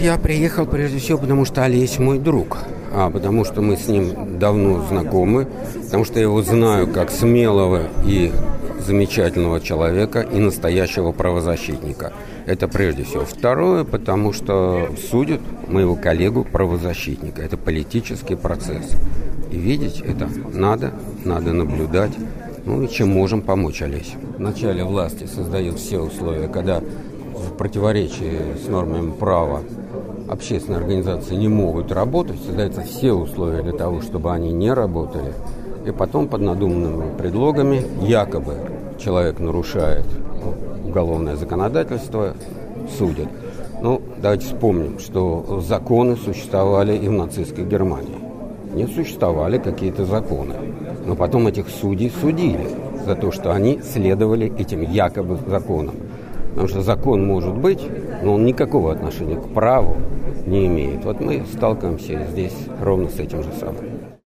Я приехал прежде всего, потому что Олесь мой друг, потому что мы с ним давно знакомы, потому что я его знаю как смелого и замечательного человека и настоящего правозащитника. Это прежде всего. Второе, потому что судят моего коллегу-правозащитника. Это политический процесс. И видеть это надо наблюдать. И чем можем помочь Олесю. Вначале власти создают все условия, когда в противоречии с нормами права общественные организации не могут работать, создаются все условия для того, чтобы они не работали. И потом под надуманными предлогами якобы человек нарушает уголовное законодательство, судят. Давайте вспомним, что законы существовали и в нацистской Германии. Не существовали какие-то законы. Но потом этих судей судили за то, что они следовали этим якобы законам. Потому что закон может быть, но он никакого отношения к праву не имеет. Вот мы сталкиваемся здесь ровно с этим же самым.